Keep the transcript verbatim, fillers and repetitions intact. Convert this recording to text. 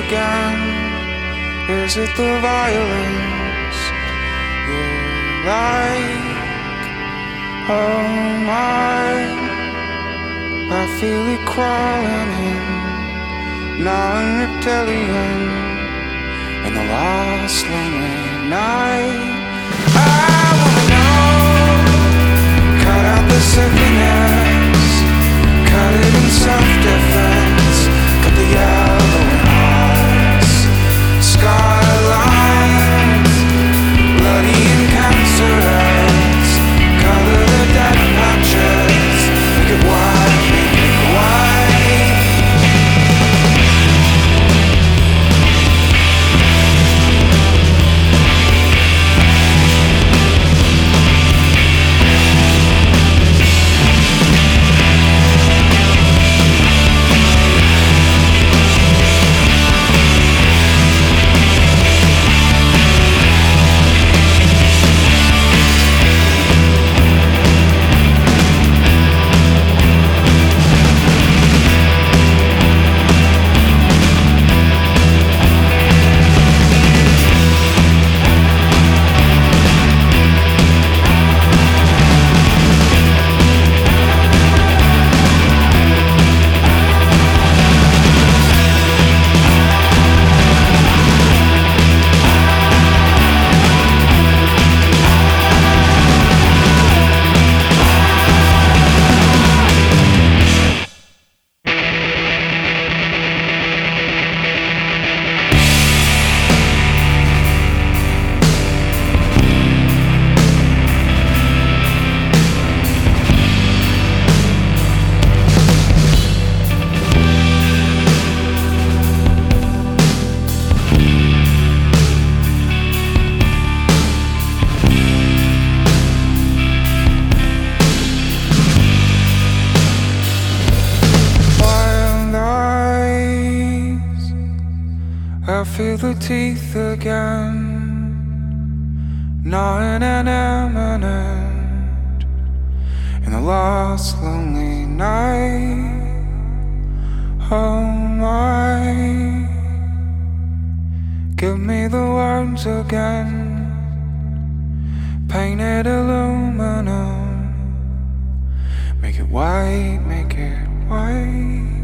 again? Is it the violence you like? Oh my, I feel it crawling in, non-reptilian, in the last lonely night. I wanna know, cut out the silkiness, cut it in self-defense, cut the yellow in hearts, skylines, bloody and cancerous, color the dead patches, make it white, make it white. I feel the teeth again, gnawing and imminent, in the last lonely night. Oh my, give me the words again, painted aluminum, make it white, make it white.